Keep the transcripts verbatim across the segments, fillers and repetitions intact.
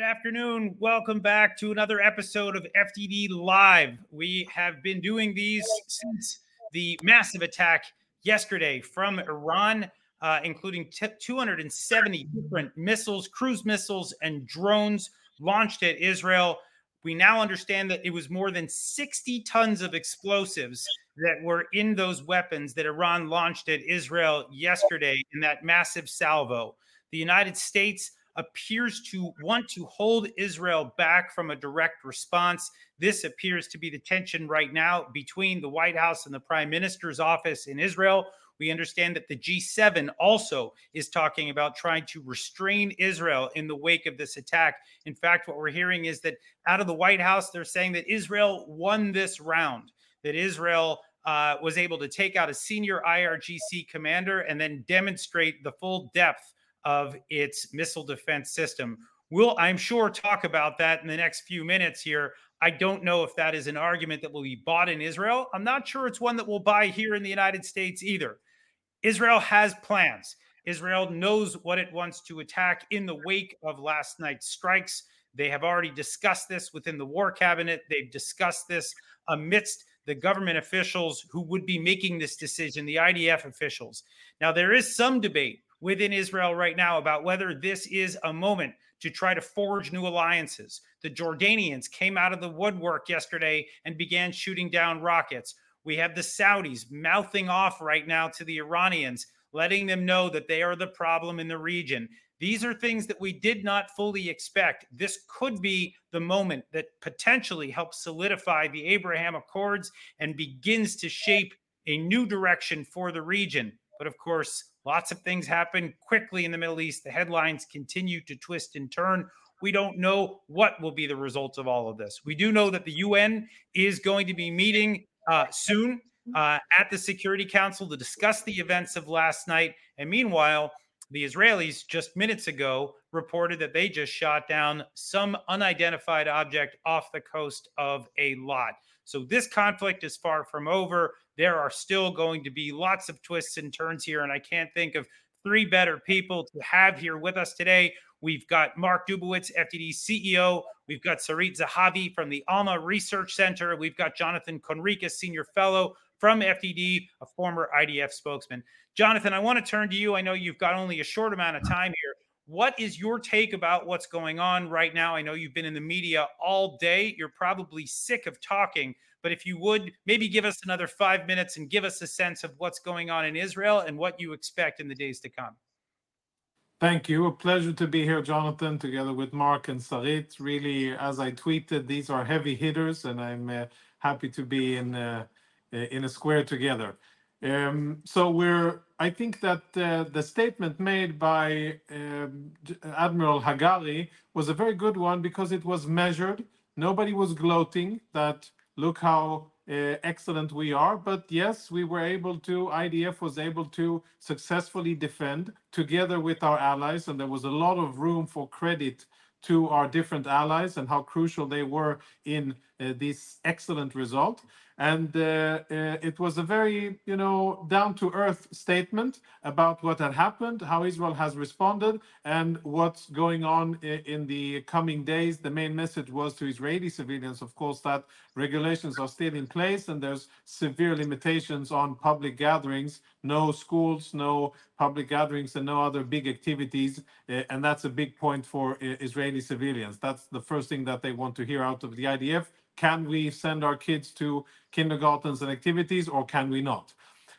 Good afternoon. Welcome back to another episode of F D D Live. We have been doing these since the massive attack yesterday from Iran, uh, including t- two hundred seventy different missiles, cruise missiles, and drones launched at Israel. We now understand that it was more than sixty tons of explosives that were in those weapons that Iran launched at Israel yesterday in that massive salvo. The United States appears to want to hold Israel back from a direct response. This appears to be the tension right now between the White House and the Prime Minister's office in Israel. We understand that the G seven also is talking about trying to restrain Israel in the wake of this attack. In fact, what we're hearing is that out of the White House, they're saying that Israel won this round, that Israel uh, was able to take out a senior I R G C commander and then demonstrate the full depth of its missile defense system. We'll, I'm sure, talk about that in the next few minutes here. I don't know if that is an argument that will be bought in Israel. I'm not sure it's one that we'll buy here in the United States either. Israel has plans. Israel knows what it wants to attack in the wake of last night's strikes. They have already discussed this within the war cabinet. They've discussed this amidst the government officials who would be making this decision, the I D F officials. Now, there is some debate within Israel right now about whether this is a moment to try to forge new alliances. The Jordanians came out of the woodwork yesterday and began shooting down rockets. We have the Saudis mouthing off right now to the Iranians, letting them know that they are the problem in the region. These are things that we did not fully expect. This could be the moment that potentially helps solidify the Abraham Accords and begins to shape a new direction for the region. But of course, lots of things happen quickly in the Middle East. The headlines continue to twist and turn. We don't know what will be the results of all of this. We do know that the U N is going to be meeting uh, soon uh, at the Security Council to discuss the events of last night. And meanwhile, the Israelis just minutes ago reported that they just shot down some unidentified object off the coast of Eilat. So this conflict is far from over. There are still going to be lots of twists and turns here, and I can't think of three better people to have here with us today. We've got Mark Dubowitz, F D D C E O. We've got Sarit Zahavi from the Alma Research Center. We've got Jonathan Conricus, Senior Fellow from F D D, a former I D F spokesman. Jonathan, I want to turn to you. I know you've got only a short amount of time here. What is your take about what's going on right now? I know you've been in the media all day. You're probably sick of talking, but if you would, maybe give us another five minutes and give us a sense of what's going on in Israel and what you expect in the days to come. Thank you. A pleasure to be here, Jonathan, together with Mark and Sarit. Really, as I tweeted, these are heavy hitters, and I'm uh, happy to be in uh, in a square together. Um, so we're. I think that uh, the statement made by um, Admiral Hagari was a very good one because it was measured. Nobody was gloating that look how uh, excellent we are. But yes, we were able to, I D F was able to successfully defend together with our allies. And there was a lot of room for credit to our different allies and how crucial they were in uh, this excellent result. And uh, uh, it was a very, you know, down-to-earth statement about what had happened, how Israel has responded, and what's going on in the coming days. The main message was to Israeli civilians, of course, that regulations are still in place and there's severe limitations on public gatherings, no schools, no public gatherings, and no other big activities. Uh, and that's a big point for uh, Israeli civilians. That's the first thing that they want to hear out of the I D F. Can we send our kids to kindergartens and activities, or can we not?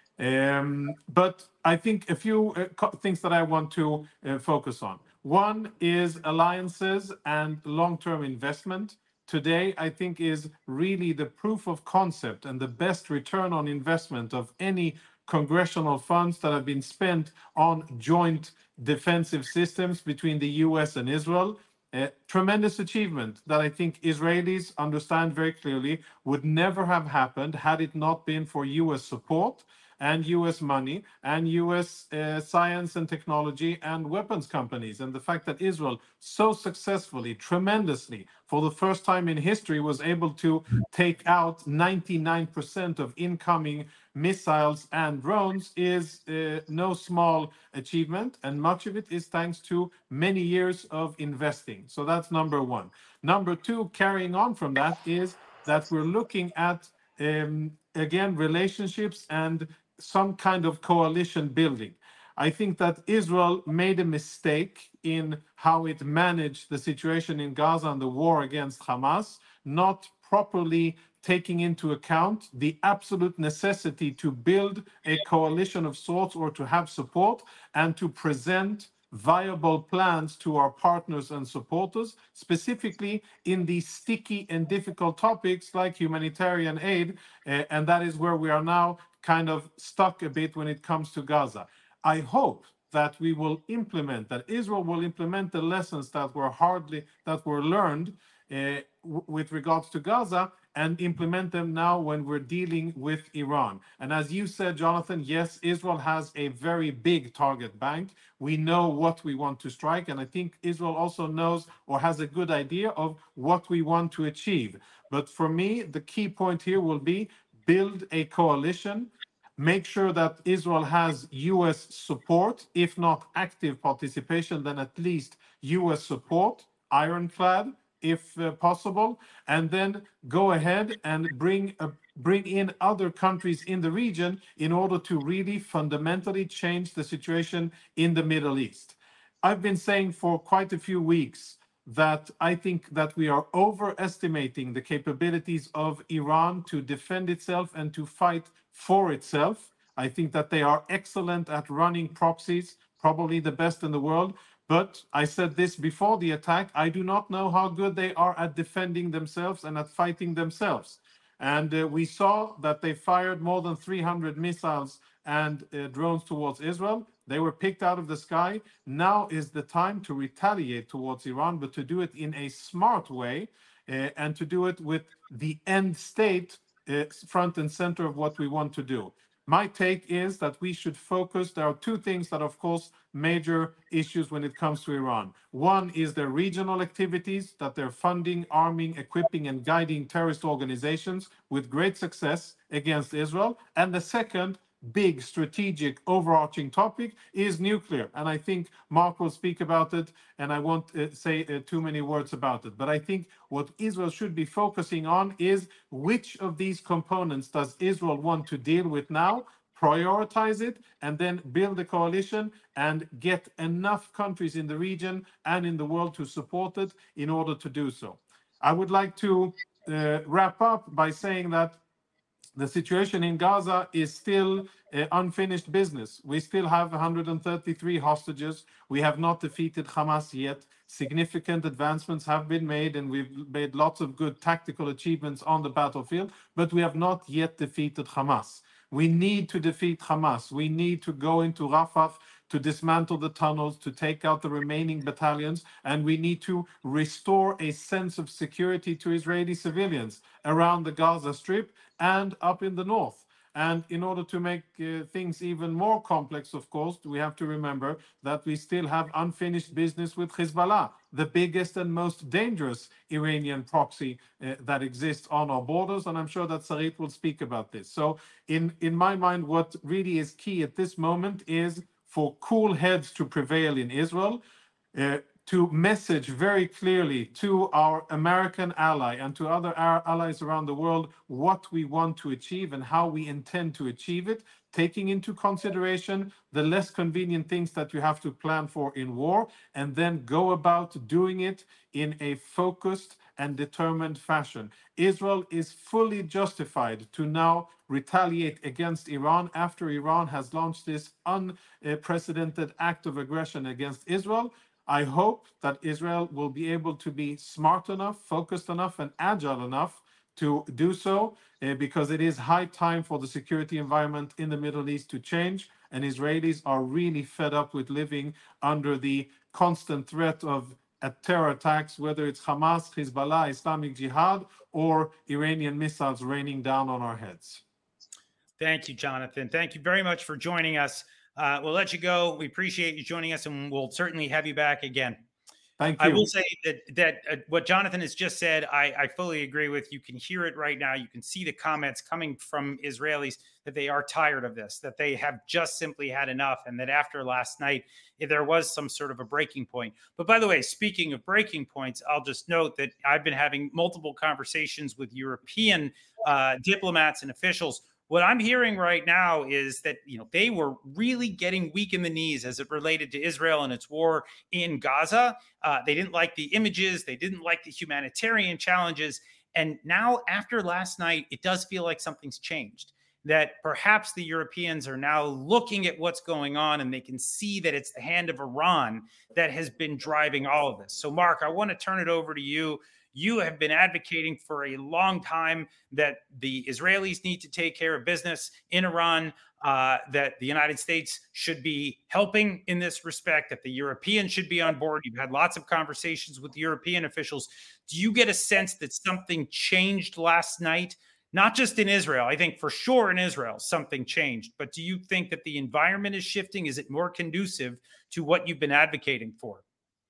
Um, but I think a few uh, things that I want to uh, focus on. One is alliances and long-term investment. Today, I think, is really the proof of concept and the best return on investment of any congressional funds that have been spent on joint defensive systems between the U S and Israel. A tremendous achievement that I think Israelis understand very clearly would never have happened had it not been for U S support and U S money and U S uh, science and technology and weapons companies. And the fact that Israel so successfully, tremendously, for the first time in history, was able to take out ninety-nine percent of incoming missiles and drones is uh, no small achievement. And much of it is thanks to many years of investing. So that's number one. Number two, carrying on from that, is that we're looking at, um, again, relationships and some kind of coalition building. I think that Israel made a mistake in how it managed the situation in Gaza and the war against Hamas, not properly taking into account the absolute necessity to build a coalition of sorts or to have support and to present viable plans to our partners and supporters, specifically in these sticky and difficult topics like humanitarian aid. Uh, and that is where we are now kind of stuck a bit when it comes to Gaza. I hope that we will implement, that Israel will implement the lessons that were hardly, that were learned uh, with regards to Gaza, and implement them now when we're dealing with Iran. And as you said, Jonathan, yes, Israel has a very big target bank. We know what we want to strike, and I think Israel also knows or has a good idea of what we want to achieve. But for me, the key point here will be build a coalition, make sure that Israel has U S support, if not active participation, then at least U S support, ironclad, if uh, possible, and then go ahead and bring a, bring in other countries in the region in order to really fundamentally change the situation in the Middle East. I've been saying for quite a few weeks that I think that we are overestimating the capabilities of Iran to defend itself and to fight for itself. I think that they are excellent at running proxies, probably the best in the world. But I said this before the attack, I do not know how good they are at defending themselves and at fighting themselves. And uh, we saw that they fired more than three hundred missiles and uh, drones towards Israel. They were picked out of the sky. Now is the time to retaliate towards Iran, but to do it in a smart way uh, and to do it with the end state uh, front and center of what we want to do. My take is that we should focus. There are two things that, of course, major issues when it comes to Iran. One is their regional activities, that they're funding, arming, equipping, and guiding terrorist organizations with great success against Israel. And the second big strategic overarching topic is nuclear. And I think Mark will speak about it, and I won't uh, say uh, too many words about it. But I think what Israel should be focusing on is which of these components does Israel want to deal with now, prioritize it, and then build a coalition and get enough countries in the region and in the world to support it in order to do so. I would like to uh, wrap up by saying that the situation in Gaza is still uh, unfinished business. We still have one hundred thirty-three hostages. We have not defeated Hamas yet. Significant advancements have been made, and we've made lots of good tactical achievements on the battlefield, but we have not yet defeated Hamas. We need to defeat Hamas. We need to go into Rafah to dismantle the tunnels, to take out the remaining battalions, and we need to restore a sense of security to Israeli civilians around the Gaza Strip and up in the north. And in order to make uh, things even more complex, of course, we have to remember that we still have unfinished business with Hezbollah, the biggest and most dangerous Iranian proxy uh, that exists on our borders. And I'm sure that Sarit will speak about this. So in, in my mind, what really is key at this moment is for cool heads to prevail in Israel, uh, to message very clearly to our American ally and to other allies around the world what we want to achieve and how we intend to achieve it, taking into consideration the less convenient things that you have to plan for in war, and then go about doing it in a focused and determined fashion. Israel is fully justified to now retaliate against Iran after Iran has launched this unprecedented act of aggression against Israel. I hope that Israel will be able to be smart enough, focused enough, and agile enough to do so, uh, because it is high time for the security environment in the Middle East to change, and Israelis are really fed up with living under the constant threat of uh, terror attacks, whether it's Hamas, Hezbollah, Islamic Jihad, or Iranian missiles raining down on our heads. Thank you, Jonathan. Thank you very much for joining us. Uh, we'll let you go. We appreciate you joining us, and we'll certainly have you back again. Thank I you. will say that that uh, what Jonathan has just said, I, I fully agree with. You can hear it right now. You can see the comments coming from Israelis that they are tired of this, that they have just simply had enough, and that after last night, there was some sort of a breaking point. But by the way, speaking of breaking points, I'll just note that I've been having multiple conversations with European uh, diplomats and officials. What I'm hearing right now is that, you know, they were really getting weak in the knees as it related to Israel and its war in Gaza. Uh, they didn't like the images. They didn't like the humanitarian challenges. And now, after last night, it does feel like something's changed, that perhaps the Europeans are now looking at what's going on and they can see that it's the hand of Iran that has been driving all of this. So, Mark, I want to turn it over to you. You have been advocating for a long time that the Israelis need to take care of business in Iran, uh, that the United States should be helping in this respect, that the Europeans should be on board. You've had lots of conversations with European officials. Do you get a sense that something changed last night? Not just in Israel. I think for sure in Israel, something changed. But do you think that the environment is shifting? Is it more conducive to what you've been advocating for?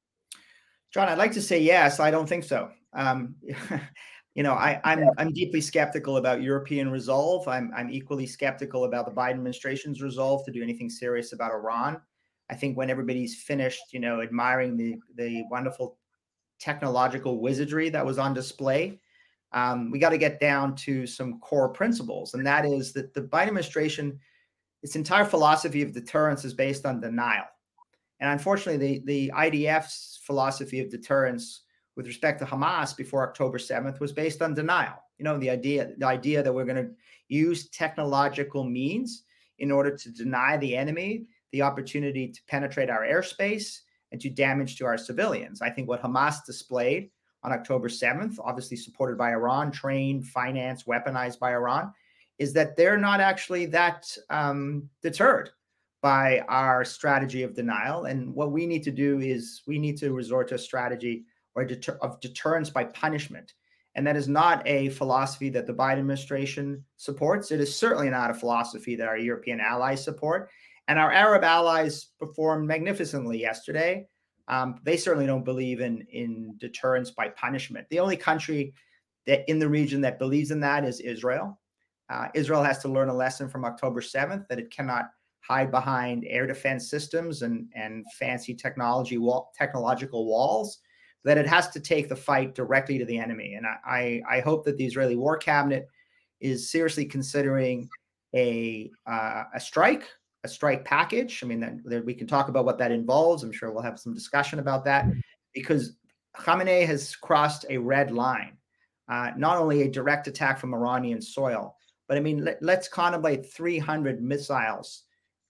John, I'd like to say yes. I don't think so. Um, you know, I, I'm I'm deeply skeptical about European resolve. I'm I'm equally skeptical about the Biden administration's resolve to do anything serious about Iran. I think when everybody's finished, you know, admiring the the wonderful technological wizardry that was on display, um, we got to get down to some core principles, and that is that the Biden administration, its entire philosophy of deterrence is based on denial. And unfortunately, the, the I D F's philosophy of deterrence with respect to Hamas before October seventh was based on denial. You know, the idea, the idea that we're going to use technological means in order to deny the enemy the opportunity to penetrate our airspace and to damage to our civilians. I think what Hamas displayed on October seventh, obviously supported by Iran, trained, financed, weaponized by Iran, is that they're not actually that um, deterred by our strategy of denial. And what we need to do is we need to resort to a strategy or deter- of deterrence by punishment. And that is not a philosophy that the Biden administration supports. It is certainly not a philosophy that our European allies support. And our Arab allies performed magnificently yesterday. Um, they certainly don't believe in, in deterrence by punishment. The only country that in the region that believes in that is Israel. Uh, Israel has to learn a lesson from October seventh that it cannot hide behind air defense systems and, and fancy technology wall, technological walls, that it has to take the fight directly to the enemy. And I, I hope that the Israeli War Cabinet is seriously considering a uh, a strike, a strike package. I mean, that, that we can talk about what that involves. I'm sure we'll have some discussion about that, because Khamenei has crossed a red line, uh, not only a direct attack from Iranian soil, but I mean, let, let's contemplate three hundred missiles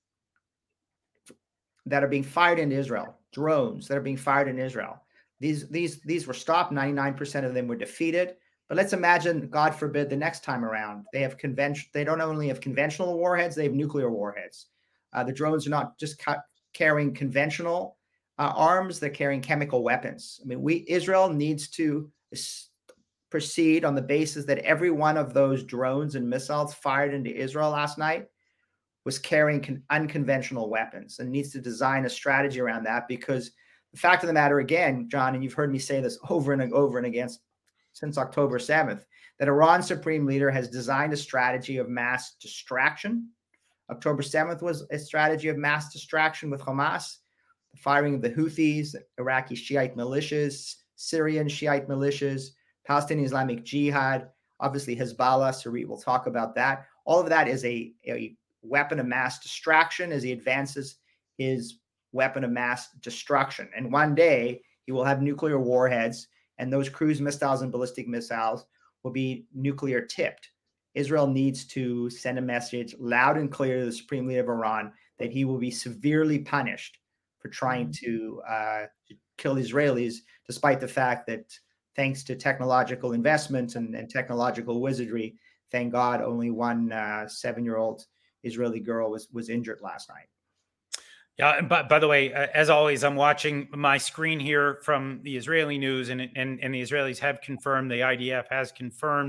that are being fired into Israel, drones that are being fired in Israel. These, these, these were stopped. ninety-nine percent of them were defeated. But let's imagine, God forbid, the next time around, they have convention. They don't only have conventional warheads, they have nuclear warheads. Uh, the drones are not just ca- carrying conventional uh, arms, they're carrying chemical weapons. I mean, we Israel needs to s- proceed on the basis that every one of those drones and missiles fired into Israel last night was carrying con- unconventional weapons, and needs to design a strategy around that. Because the fact of the matter, again, John, and you've heard me say this over and over and again since October seventh, that Iran's supreme leader has designed a strategy of mass distraction. October seventh was a strategy of mass distraction with Hamas, the firing of the Houthis, Iraqi Shiite militias, Syrian Shiite militias, Palestinian Islamic Jihad, obviously Hezbollah. Sarit will talk about that. All of that is a, a weapon of mass distraction as he advances his weapon of mass destruction. And one day he will have nuclear warheads, and those cruise missiles and ballistic missiles will be nuclear tipped. Israel needs to send a message loud and clear to the supreme leader of Iran that he will be severely punished for trying to, uh, to kill Israelis, despite the fact that thanks to technological investments and, and technological wizardry, thank God, only one uh, seven-year-old Israeli girl was was injured last night. Yeah, and by, by the way, uh, as always, I'm watching my screen here from the Israeli news, and, and and the Israelis have confirmed, the I D F has confirmed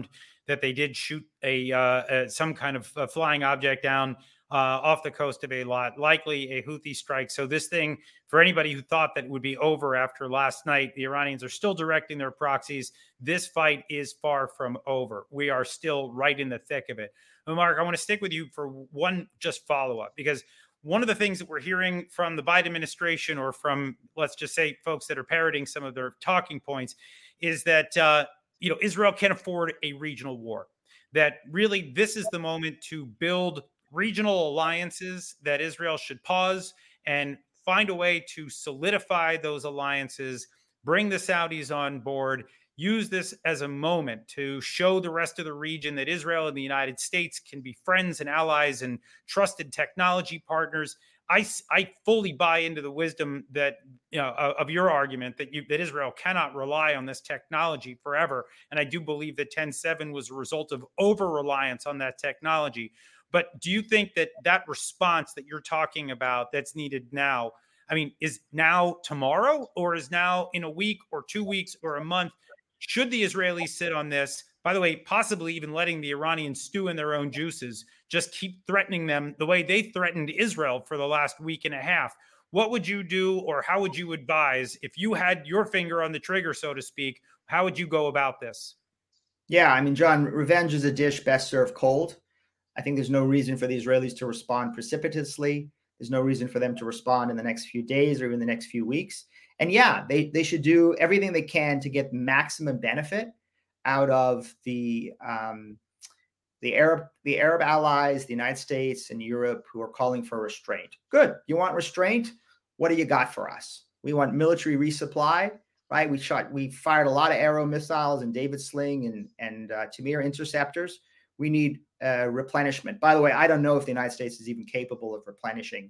that they did shoot a, uh, uh, some kind of uh, flying object down uh, off the coast of Eilat, likely a Houthi strike. So this thing, for anybody who thought that would be over after last night, the Iranians are still directing their proxies. This fight is far from over. We are still right in the thick of it. But Mark, I want to stick with you for one just follow-up, because one of the things that we're hearing from the Biden administration, or from, let's just say, folks that are parroting some of their talking points, is that uh, you know, Israel can't afford a regional war. That really this is the moment to build regional alliances, that Israel should pause and find a way to solidify those alliances, bring the Saudis on board, use this as a moment to show the rest of the region that Israel and the United States can be friends and allies and trusted technology partners. I, I fully buy into the wisdom that, you know, of your argument that you, that Israel cannot rely on this technology forever. And I do believe that ten seven was a result of over-reliance on that technology. But do you think that that response that you're talking about that's needed now, I mean, is now tomorrow, or is now in a week or two weeks or a month? Should the Israelis sit on this? By the way, possibly even letting the Iranians stew in their own juices, just keep threatening them the way they threatened Israel for the last week and a half. What would you do, or how would you advise if you had your finger on the trigger, so to speak? How would you go about this? Yeah, I mean, John, revenge is a dish best served cold. I think there's no reason for the Israelis to respond precipitously. There's no reason for them to respond in the next few days or even the next few weeks. And yeah, they, they should do everything they can to get maximum benefit out of the um, the Arab the Arab allies, the United States and Europe, who are calling for restraint. Good. You want restraint? What do you got for us? We want military resupply, right? We shot, we fired a lot of Arrow missiles and David Sling and and uh, Tamir interceptors. We need uh, replenishment. By the way, I don't know if the United States is even capable of replenishing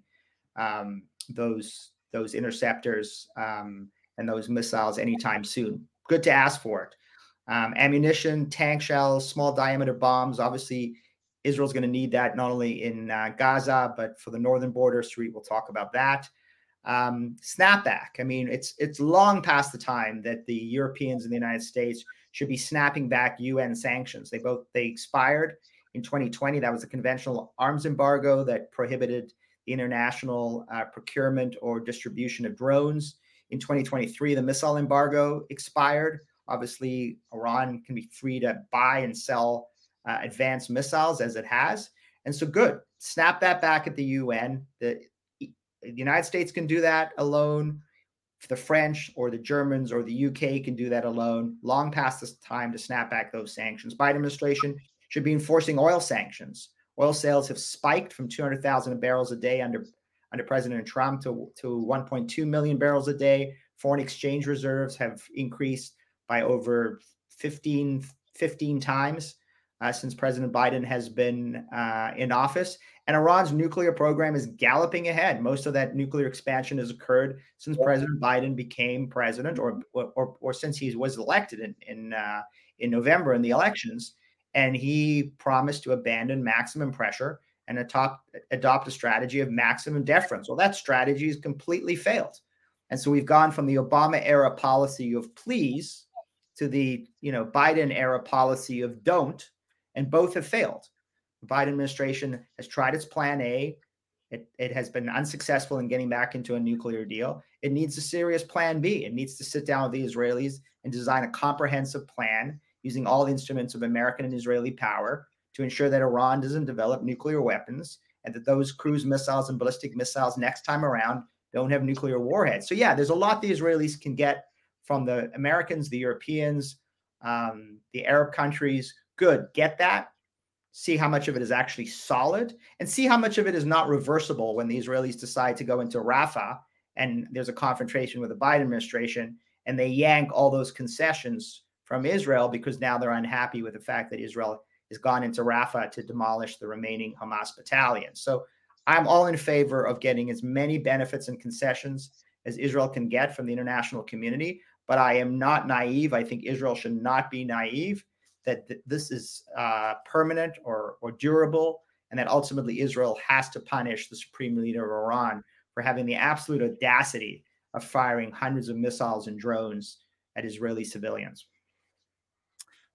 um, those those interceptors um, and those missiles anytime soon. Good to ask for it. Um, ammunition, tank shells, small diameter bombs. Obviously, Israel's going to need that not only in uh, Gaza, but for the northern border. Sarit will talk about that. Um, snapback. I mean, it's it's long past the time that the Europeans and the United States should be snapping back U N sanctions. They both they expired in twenty twenty. That was a conventional arms embargo that prohibited the international uh, procurement or distribution of drones. In twenty twenty-three, the missile embargo expired. Obviously, Iran can be free to buy and sell uh, advanced missiles as it has. And so good, snap that back at the U N. The, the United States can do that alone. The French or the Germans or the U K can do that alone. Long past this time to snap back those sanctions. Biden administration should be enforcing oil sanctions. Oil sales have spiked from two hundred thousand barrels a day under, under President Trump to, to one point two million barrels a day. Foreign exchange reserves have increased by over fifteen, fifteen times uh, since President Biden has been uh, in office. And Iran's nuclear program is galloping ahead. Most of that nuclear expansion has occurred since President Biden became president, or or, or since he was elected in in, uh, in November in the elections. And he promised to abandon maximum pressure and adopt, adopt a strategy of maximum deference. Well, that strategy has completely failed. And so we've gone from the Obama era policy of please to the you know Biden era policy of don't, and both have failed. The Biden administration has tried its plan A. It, it has been unsuccessful in getting back into a nuclear deal. It needs a serious plan B. It needs to sit down with the Israelis and design a comprehensive plan using all the instruments of American and Israeli power to ensure that Iran doesn't develop nuclear weapons, and that those cruise missiles and ballistic missiles next time around don't have nuclear warheads. So yeah, there's a lot the Israelis can get from the Americans, the Europeans, um, the Arab countries. Good, get that. See how much of it is actually solid, and see how much of it is not reversible when the Israelis decide to go into Rafah and there's a confrontation with the Biden administration and they yank all those concessions from Israel because now they're unhappy with the fact that Israel has gone into Rafah to demolish the remaining Hamas battalions. So I'm all in favor of getting as many benefits and concessions as Israel can get from the international community, but I am not naive. I think Israel should not be naive that th- this is uh, permanent or, or durable, and that ultimately Israel has to punish the supreme leader of Iran for having the absolute audacity of firing hundreds of missiles and drones at Israeli civilians.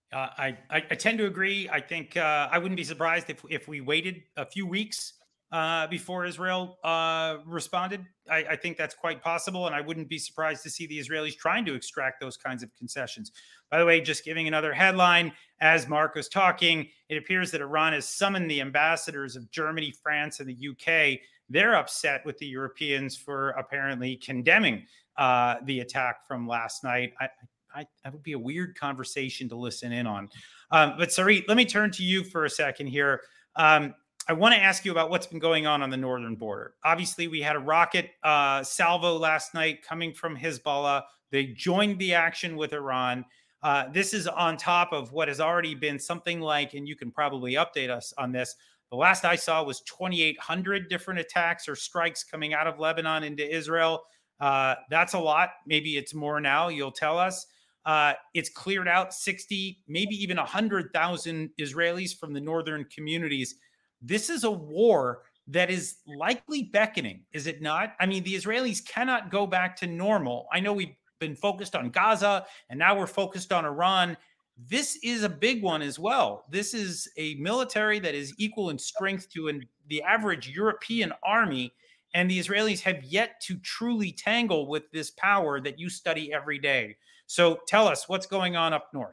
Uh, I, I I tend to agree. I think uh, I wouldn't be surprised if if we waited a few weeks uh, before Israel uh, responded. I, I think that's quite possible, and I wouldn't be surprised to see the Israelis trying to extract those kinds of concessions. By the way, just giving another headline, as Mark was talking, it appears that Iran has summoned the ambassadors of Germany, France, and the U K. They're upset with the Europeans for apparently condemning uh, the attack from last night. I, I, that would be a weird conversation to listen in on. Um, but Sarit, let me turn to you for a second here. Um, I want to ask you about what's been going on on the northern border. Obviously, we had a rocket uh, salvo last night coming from Hezbollah. They joined the action with Iran. Uh, this is on top of what has already been something like, and you can probably update us on this, the last I saw was twenty-eight hundred different attacks or strikes coming out of Lebanon into Israel. Uh, that's a lot. Maybe it's more now. You'll tell us. Uh, it's cleared out sixty, maybe even one hundred thousand Israelis from the northern communities. This is a war that is likely beckoning, is it not? I mean, the Israelis cannot go back to normal. I know we've been focused on Gaza, and now we're focused on Iran. This is a big one as well. This is a military that is equal in strength to an, the average European army, and the Israelis have yet to truly tangle with this power that you study every day. So tell us what's going on up north.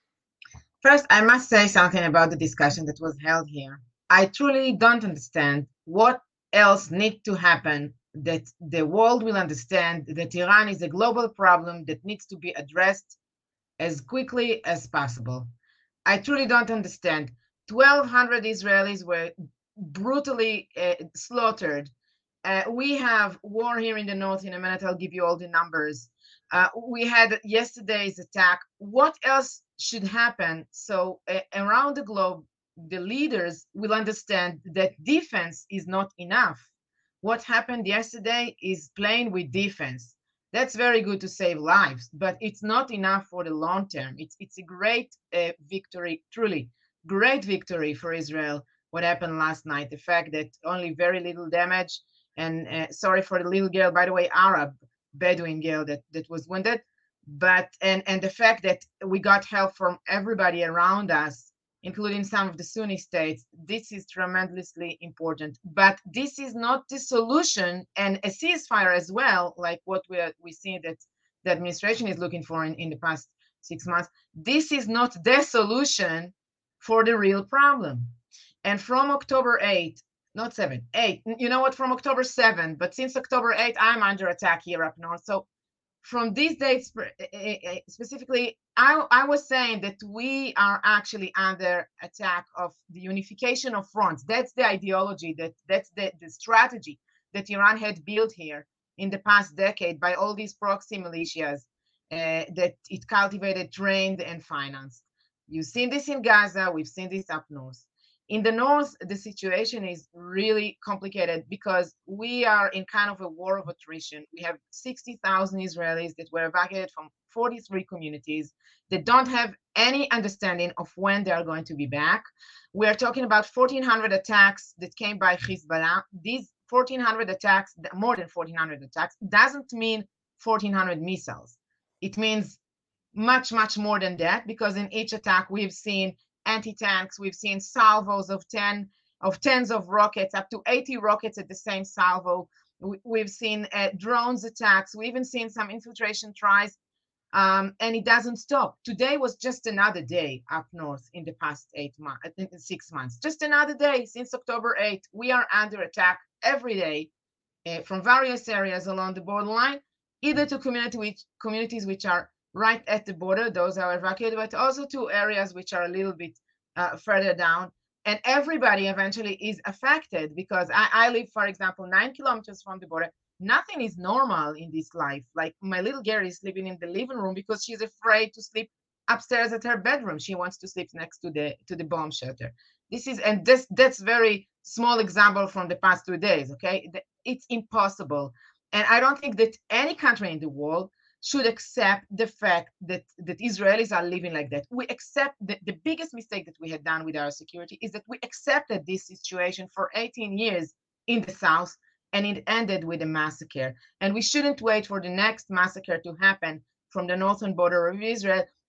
First, I must say something about the discussion that was held here. I truly don't understand what else needs to happen that the world will understand that Iran is a global problem that needs to be addressed as quickly as possible. I truly don't understand. twelve hundred Israelis were brutally uh, slaughtered. Uh, we have war here in the north. In a minute, I'll give you all the numbers. Uh, we had yesterday's attack. What else should happen so uh, around the globe, the leaders will understand that defense is not enough? What happened yesterday is playing with defense. That's very good to save lives, but it's not enough for the long term. It's, it's a great uh, victory, truly great victory for Israel, what happened last night. The fact that only very little damage, and uh, sorry for the little girl, by the way, Arab Bedouin girl that, that was wounded, but and, and the fact that we got help from everybody around us, including some of the Sunni states, this is tremendously important. But this is not the solution, and a ceasefire as well, like what we are, we see that the administration is looking for in, in the past six months. This is not the solution for the real problem. And from October eighth, not seven, eight, you know what, from October seventh, but since October eighth, I'm under attack here up north. So from these dates specifically, I, I was saying that we are actually under attack of the unification of fronts. That's the ideology, that that's the, the strategy that Iran had built here in the past decade by all these proxy militias uh, that it cultivated, trained, and financed. You've seen this in Gaza. We've seen this up north. In the north, the situation is really complicated because we are in kind of a war of attrition. We have sixty thousand Israelis that were evacuated from forty-three communities that don't have any understanding of when they are going to be back. We are talking about fourteen hundred attacks that came by Hezbollah. These fourteen hundred attacks, more than fourteen hundred attacks, doesn't mean fourteen hundred missiles. It means much, much more than that, because in each attack we've seen anti-tanks, we've seen salvos of ten of tens of rockets, up to eighty rockets at the same salvo. We, we've seen uh, drones attacks. We even seen some infiltration tries, um, and it doesn't stop. Today was just another day up north in the past eight months, in six months. Just another day since October eighth. We are under attack every day uh, from various areas along the borderline, either to community which, communities which are right at the border, those are evacuated, but also to areas which are a little bit uh, further down. And everybody eventually is affected, because I, I live, for example, nine kilometers from the border. Nothing is normal in this life. Like my little girl is sleeping in the living room because she's afraid to sleep upstairs at her bedroom. She wants to sleep next to the to the bomb shelter. This is, and this that's very small example from the past two days. Okay, it's impossible, and I don't think that any country in the world should accept the fact that, that Israelis are living like that. We accept that the biggest mistake that we had done with our security is that we accepted this situation for eighteen years in the south, and it ended with a massacre. And we shouldn't wait for the next massacre to happen from the northern border of Israel,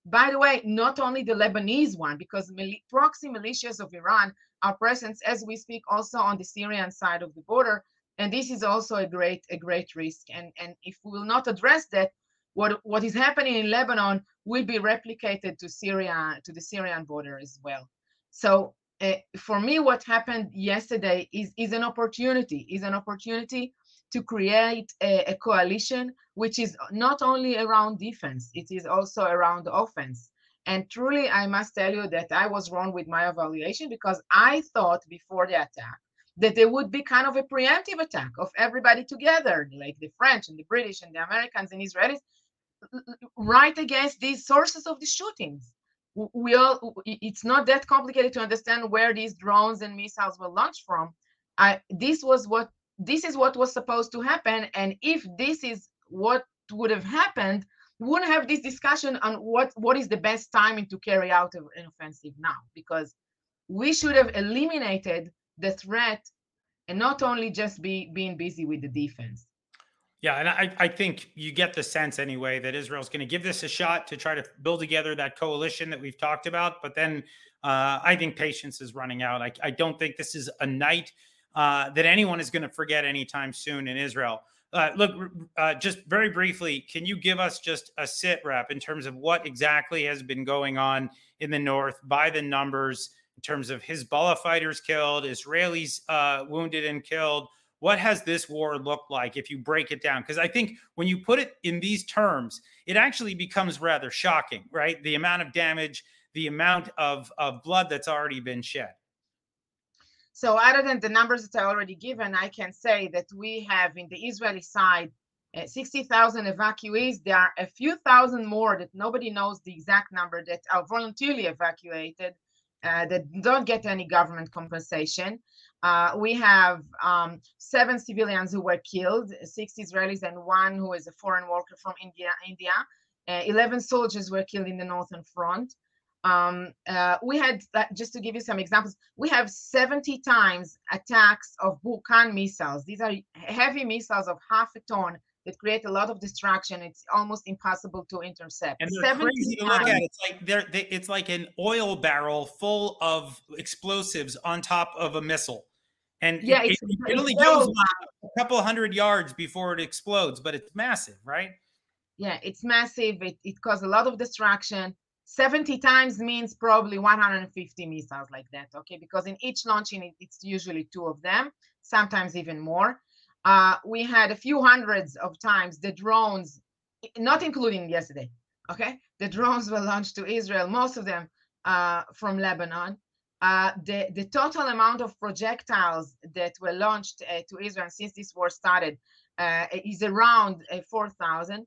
By the way, not only the Lebanese one, because mil- proxy militias of Iran are present as we speak also on the Syrian side of the border. And this is also a great, a great risk. And, and if we will not address that, what, what is happening in Lebanon will be replicated to Syria, to the Syrian border as well. So uh, for me, what happened yesterday is, is an opportunity, is an opportunity to create a, a coalition, which is not only around defense, it is also around offense. And truly, I must tell you that I was wrong with my evaluation, because I thought before the attack that there would be kind of a preemptive attack of everybody together, like the French and the British and the Americans and Israelis, right against these sources of the shootings. We all, it's not that complicated to understand where these drones and missiles were launched from. I, this was what, this is what was supposed to happen. And if this is what would have happened, we wouldn't have this discussion on what, what is the best timing to carry out an offensive now, because we should have eliminated the threat and not only just be being busy with the defense. Yeah, and I, I think you get the sense anyway that Israel's going to give this a shot to try to build together that coalition that we've talked about. But then uh, I think patience is running out. I, I don't think this is a night uh, that anyone is going to forget anytime soon in Israel. Uh, look, uh, just very briefly, can you give us just a sit rep in terms of what exactly has been going on in the north by the numbers in terms of Hezbollah fighters killed, Israelis uh, wounded and killed? What has this war looked like if you break it down? Because I think when you put it in these terms, it actually becomes rather shocking, right? The amount of damage, the amount of, of blood that's already been shed. So other than the numbers that I already given, I can say that we have in the Israeli side uh, sixty thousand evacuees. There are a few thousand more that nobody knows the exact number that are voluntarily evacuated, uh, that don't get any government compensation. Uh, we have um, seven civilians who were killed, six Israelis and one who is a foreign worker from India. India. Uh, eleven soldiers were killed in the Northern Front. Um, uh, we had, uh, just to give you some examples, we have seventy times attacks of Burkan missiles. These are heavy missiles of half a ton that create a lot of destruction. It's almost impossible to intercept. And they're crazy to look at. It's like they're, they, it's like an oil barrel full of explosives on top of a missile. And yeah, it, it's, it, it only it's goes a couple hundred yards before it explodes, but it's massive, right? Yeah, it's massive. It, it caused a lot of destruction. seventy times means probably one hundred fifty missiles like that, okay? Because in each launching, it's usually two of them, sometimes even more. Uh, we had a few hundreds of times the drones, not including yesterday, okay? The drones were launched to Israel, most of them uh, from Lebanon. Uh, the, the total amount of projectiles that were launched uh, to Israel since this war started uh, is around uh, four thousand.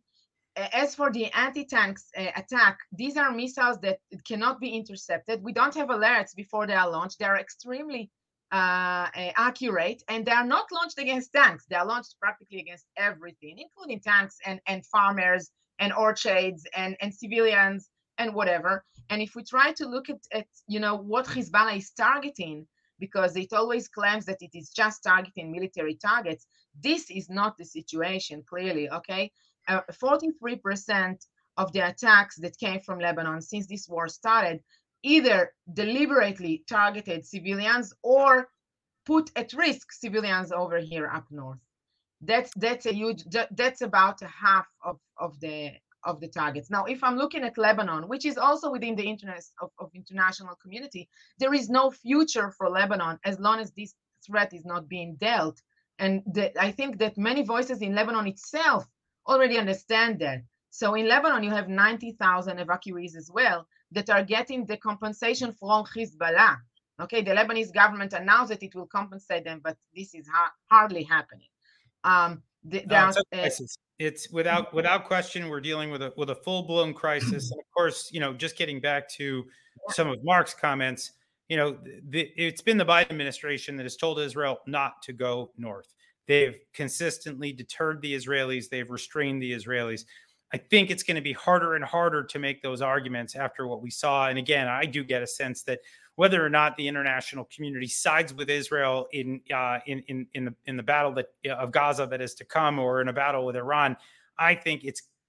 As for the anti-tanks uh, attack, these are missiles that cannot be intercepted. We don't have alerts before they are launched. They are extremely uh, uh, accurate, and they are not launched against tanks. They are launched practically against everything, including tanks and, and farmers and orchards and, and civilians and whatever. And if we try to look at, at, you know, what Hezbollah is targeting, because it always claims that it is just targeting military targets, this is not the situation, clearly, okay? Uh, forty-three percent of the attacks that came from Lebanon since this war started either deliberately targeted civilians or put at risk civilians over here up north. That's that's a huge, that's about a half of, of the of the targets. Now, if I'm looking at Lebanon, which is also within the interest of, of international community, there is no future for Lebanon as long as this threat is not being dealt. And the, I think that many voices in Lebanon itself already understand that. So in Lebanon, you have ninety thousand evacuees as well that are getting the compensation from Hezbollah. Okay, the Lebanese government announced that it will compensate them, but this is ha- hardly happening. Um, the, no, it's, a crisis. It's without without question, we're dealing with a with a full blown crisis. And of course, you know, just getting back to some of Mark's comments, you know, the, it's been the Biden administration that has told Israel not to go north. They've consistently deterred the Israelis. They've restrained the Israelis. I think it's going to be harder and harder to make those arguments after what we saw. And again, I do get a sense that whether or not the international community sides with Israel in uh, in in in the in the battle that of Gaza that is to come, or in a battle with Iran, I think it's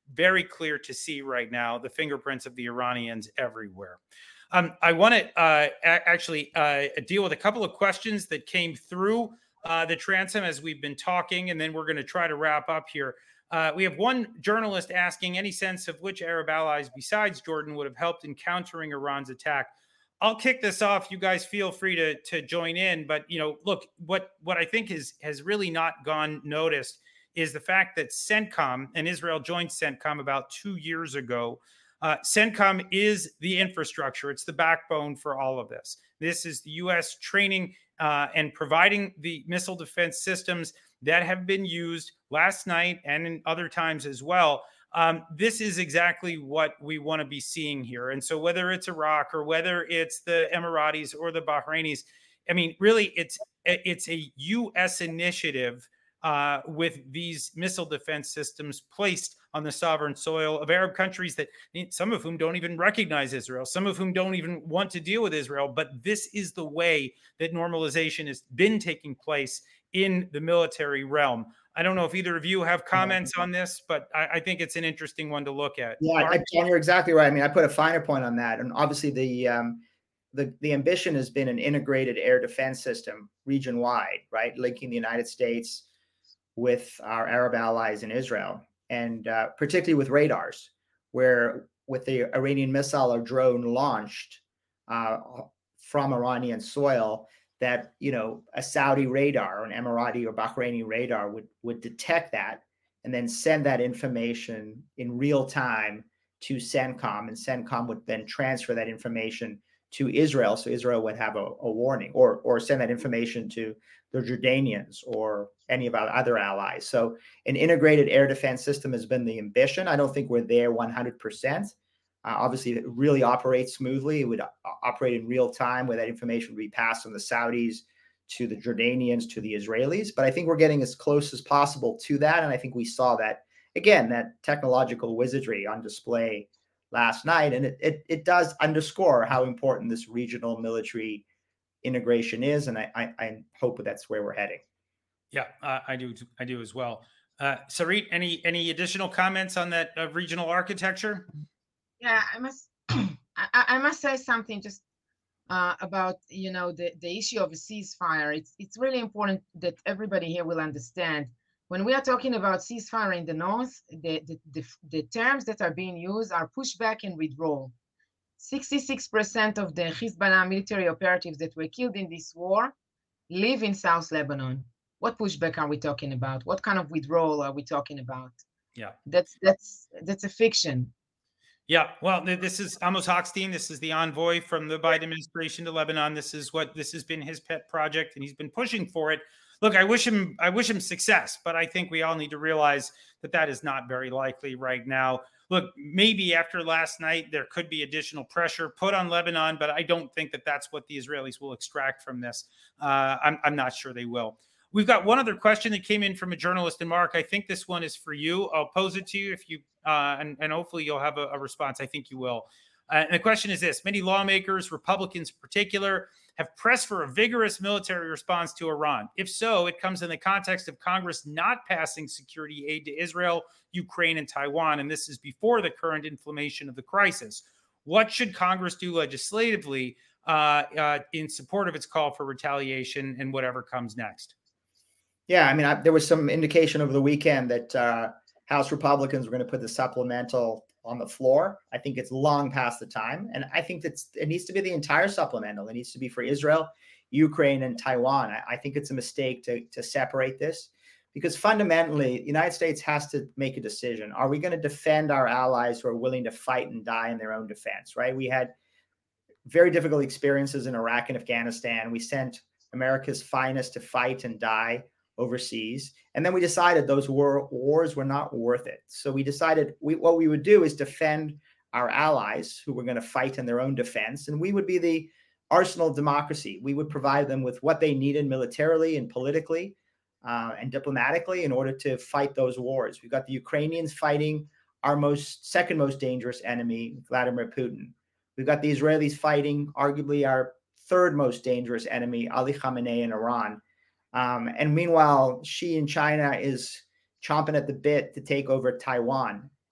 very clear to see right now the fingerprints of the Iranians everywhere. Um, I want to uh, a- actually uh, deal with a couple of questions that came through uh, the transom as we've been talking, and then we're going to try to wrap up here. Uh, we have one journalist asking any sense of which Arab allies besides Jordan would have helped in countering Iran's attack. I'll kick this off. You guys feel free to to join in. But, you know, look, what what I think is has really not gone noticed is the fact that CENTCOM, and Israel joined CENTCOM about two years ago. Uh, CENTCOM is the infrastructure. It's the backbone for all of this. This is the U S training uh, and providing the missile defense systems that have been used last night and in other times as well. Um, this is exactly what we want to be seeing here. And so whether it's Iraq or whether it's the Emiratis or the Bahrainis, I mean, really, it's it's a U S initiative uh, with these missile defense systems placed on the sovereign soil of Arab countries that some of whom don't even recognize Israel, some of whom don't even want to deal with Israel. But this is the way that normalization has been taking place in the military realm. I don't know if either of you have comments on this, but I, I think it's an interesting one to look at. Yeah, I, John, you're exactly right. I mean, I put a finer point on that. And obviously the um, the, the ambition has been an integrated air defense system region-wide, right? Linking the United States with our Arab allies in Israel, and uh, particularly with radars, where with the Iranian missile or drone launched uh, from Iranian soil, that, you know, a Saudi radar, an Emirati or Bahraini radar would, would detect that and then send that information in real time to CENTCOM, and CENTCOM would then transfer that information to Israel. So Israel would have a, a warning, or, or send that information to the Jordanians or any of our other allies. So an integrated air defense system has been the ambition. I don't think we're there one hundred percent. Uh, obviously, it really operates smoothly. It would uh, operate in real time, where that information would be passed from the Saudis to the Jordanians to the Israelis. But I think we're getting as close as possible to that. And I think we saw that, again, that technological wizardry on display last night. And it, it, it does underscore how important this regional military integration is. And I, I, I hope that's where we're heading. Yeah, uh, I do. I do as well. Uh, Sarit, any any additional comments on that uh, regional architecture? Yeah, I must I, I must say something just uh, about, you know, the, the issue of a ceasefire. It's it's really important that everybody here will understand. When we are talking about ceasefire in the north, the, the, the, the terms that are being used are pushback and withdrawal. sixty-six percent of the Hezbollah military operatives that were killed in this war live in South Lebanon. What pushback are we talking about? What kind of withdrawal are we talking about? Yeah, that's that's that's a fiction. Yeah, well, this is Amos Hochstein. This is the envoy from the Biden administration to Lebanon. This is what this has been his pet project, and he's been pushing for it. Look, I wish him, I wish him success, but I think we all need to realize that that is not very likely right now. Look, maybe after last night, there could be additional pressure put on Lebanon, but I don't think that that's what the Israelis will extract from this. Uh, I'm, I'm not sure they will. We've got one other question that came in from a journalist, and Mark, I think this one is for you. I'll pose it to you if you, uh, and, and hopefully you'll have a, a response. I think you will. Uh, and the question is this: many lawmakers, Republicans in particular, have pressed for a vigorous military response to Iran. If so, it comes in the context of Congress not passing security aid to Israel, Ukraine, and Taiwan. And this is before the current inflammation of the crisis. What should Congress do legislatively uh, uh, in support of its call for retaliation and whatever comes next? Yeah, I mean, I, there was some indication over the weekend that uh, House Republicans were going to put the supplemental on the floor. I think it's long past the time. And I think that it needs to be the entire supplemental. It needs to be for Israel, Ukraine, and Taiwan. I, I think it's a mistake to, to separate this, because fundamentally, the United States has to make a decision. Are we going to defend our allies who are willing to fight and die in their own defense, right? We had very difficult experiences in Iraq and Afghanistan. We sent America's finest to fight and die overseas. And then we decided those war, wars were not worth it. So we decided we, what we would do is defend our allies who were going to fight in their own defense. And we would be the arsenal of democracy. We would provide them with what they needed militarily and politically uh, and diplomatically in order to fight those wars. We've got the Ukrainians fighting our most second most dangerous enemy, Vladimir Putin. We've got the Israelis fighting arguably our third most dangerous enemy, Ali Khamenei in Iran. Um, and meanwhile, Xi in China is chomping at the bit to take over Taiwan.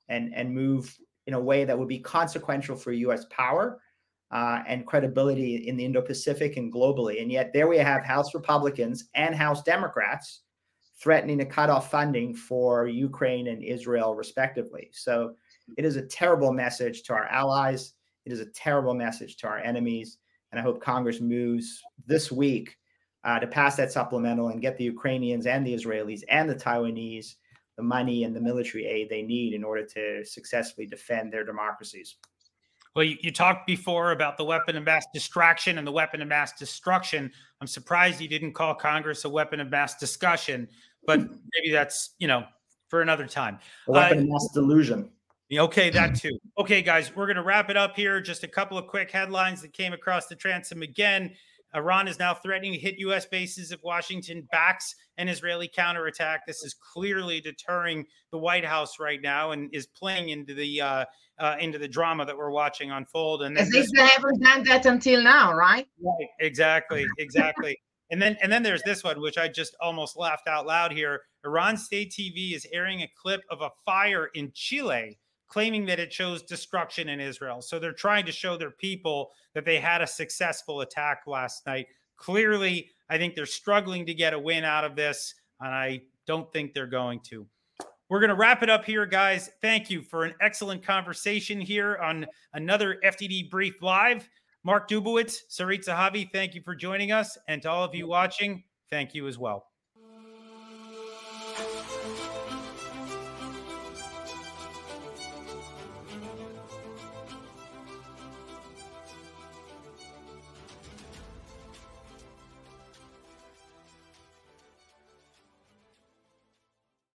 and, and move in a way that would be consequential for U S power uh, and credibility in the Indo-Pacific and globally. And yet there we have House Republicans and House Democrats threatening to cut off funding for Ukraine and Israel, respectively. So it is a terrible message to our allies. It is a terrible message to our enemies. And I hope Congress moves this week uh, to pass that supplemental and get the Ukrainians and the Israelis and the Taiwanese the money and the military aid they need in order to successfully defend their democracies. Well, you, you talked before about the weapon of mass distraction and the weapon of mass destruction. I'm surprised you didn't call Congress a weapon of mass discussion, but maybe that's, you know, for another time. A weapon uh, of mass delusion. Okay, that too. Okay, guys, we're going to wrap it up here. Just a couple of quick headlines that came across the transom again. Iran is now threatening to hit U S bases if Washington backs an Israeli counterattack. This is clearly deterring the White House right now and is playing into the uh, uh, into the drama that we're watching unfold. And then as if they haven't done that until now, right? Right. Exactly. Exactly. and then and then there's this one, which I just almost laughed out loud here. Iran State T V is airing a clip of a fire in Chile, claiming that it shows destruction in Israel. So they're trying to show their people that they had a successful attack last night. Clearly, I think they're struggling to get a win out of this, and I don't think they're going to. We're going to wrap it up here, guys. Thank you for an excellent conversation here on another F T D Brief Live. Mark Dubowitz, Sarit Zahavi, thank you for joining us. And to all of you watching, thank you as well.